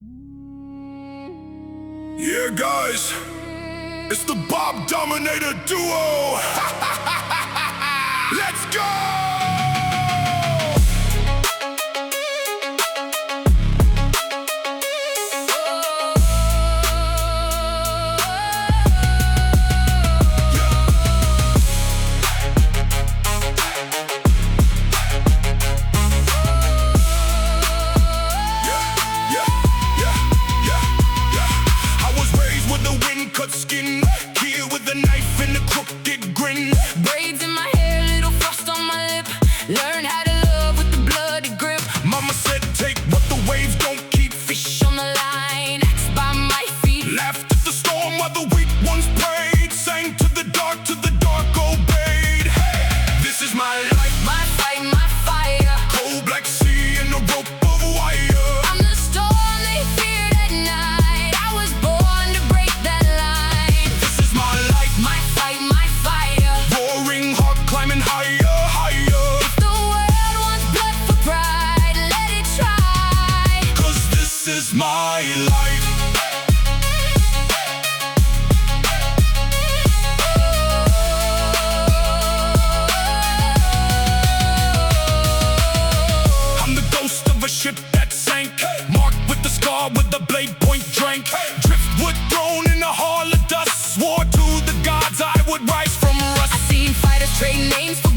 Yeah, guys, it's the Bob Dominator Duo. Let's go! Skin, here with a knife and a crooked grin. Braids in my hair, little frost on my lip. Learn how to love with the bloody grip. Mama said take what the waves don't keep. Fish on the line, axe by my feet. Laughed at the storm while the weak ones prayed. Sang to the dark obeyed. Hey, this is my life, my fight, my fire. Cold black sea and a rope of wire. I'm the storm they feared at night. I was born to break that line. This is my life, my fight, my fire. Roaring heart climbing higher, higher. If the world wants blood for pride, let it try. 'Cause this is my life. A ship that sank, marked with the scar with the blade point drank. Driftwood thrown in a haul of dust, swore to the gods I would rise from rust. I seen fighters trade names for